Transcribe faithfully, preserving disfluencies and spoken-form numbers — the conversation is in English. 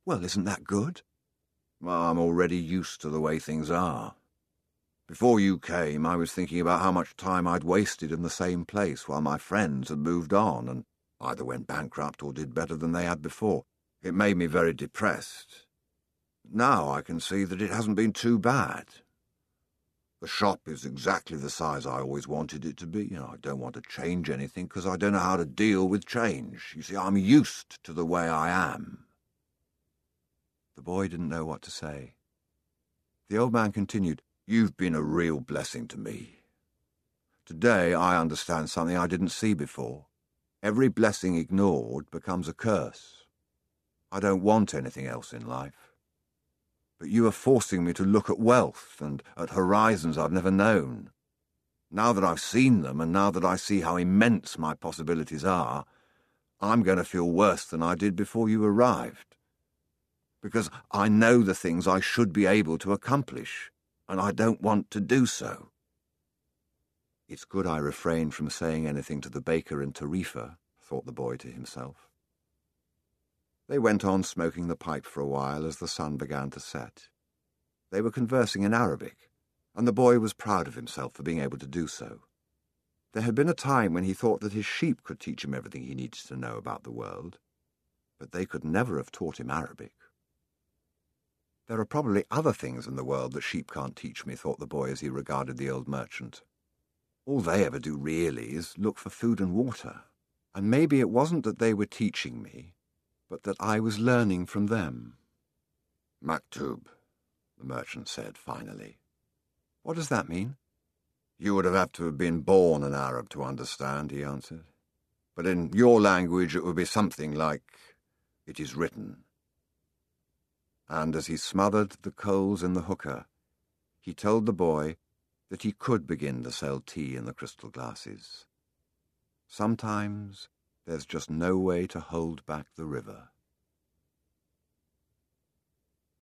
Well, isn't that good? Well, I'm already used to the way things are. Before you came, I was thinking about how much time I'd wasted in the same place while my friends had moved on and either went bankrupt or did better than they had before. It made me very depressed. Now I can see that it hasn't been too bad. The shop is exactly the size I always wanted it to be. You know, I don't want to change anything because I don't know how to deal with change. You see, I'm used to the way I am. The boy didn't know what to say. The old man continued, You've been a real blessing to me. Today I understand something I didn't see before. Every blessing ignored becomes a curse. I don't want anything else in life. But you are forcing me to look at wealth and at horizons I've never known. Now that I've seen them and now that I see how immense my possibilities are, I'm going to feel worse than I did before you arrived. Because I know the things I should be able to accomplish, and I don't want to do so. It's good I refrained from saying anything to the baker and Tarifa, thought the boy to himself. They went on smoking the pipe for a while as the sun began to set. They were conversing in Arabic, and the boy was proud of himself for being able to do so. There had been a time when he thought that his sheep could teach him everything he needed to know about the world, but they could never have taught him Arabic. There are probably other things in the world that sheep can't teach me, thought the boy as he regarded the old merchant. All they ever do really is look for food and water, and maybe it wasn't that they were teaching me, but that I was learning from them. Maktub, the merchant said finally. What does that mean? You would have had to have been born an Arab to understand, he answered. But in your language it would be something like, it is written. And as he smothered the coals in the hookah, he told the boy that he could begin to sell tea in the crystal glasses. Sometimes there's just no way to hold back the river.